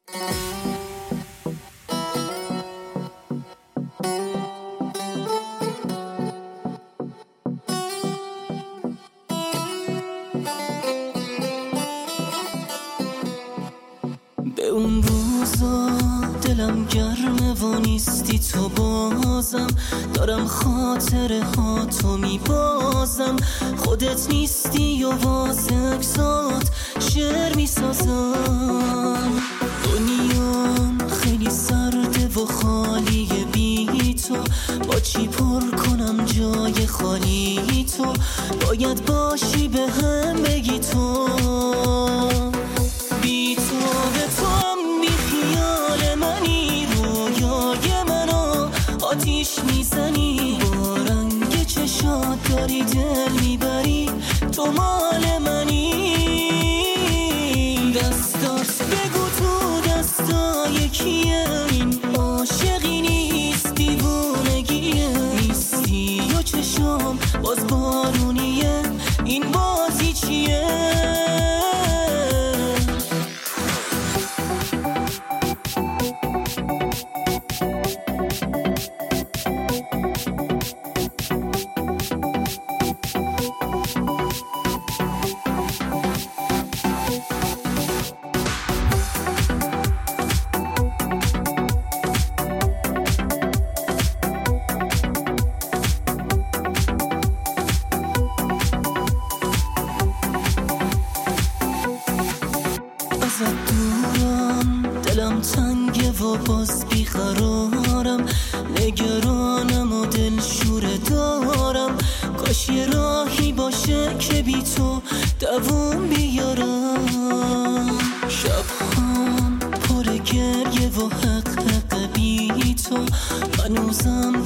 به اون روزا دلم گرمه و نیستی تو، بازم دارم خاطره ها تو میبازم. خودت نیستی و واسه اکسات شعر میسازم. دنیام خیلی سرده و خالیه بی تو، با چی پر کنم جای خالی تو؟ باید باشی به هم بگی تو. بی تو به توام بی خیال منی، رویای منو آتیش میزنی. با رنگ چشات داری دل میبری، تو مال منی. دستات بگو تو دستای کیه، این عاشقی نیست دیوونگیه. نیستی و چشام باز بارونیه، این بازی چیه؟ ازت دورم دلم تنگه و باز بیقرارم، نگرانم و دل شوره دارم. کاش یه راهی باشه که بی تو دووم بیارم. شبهام پر گریه و حق بی تو، هنوزم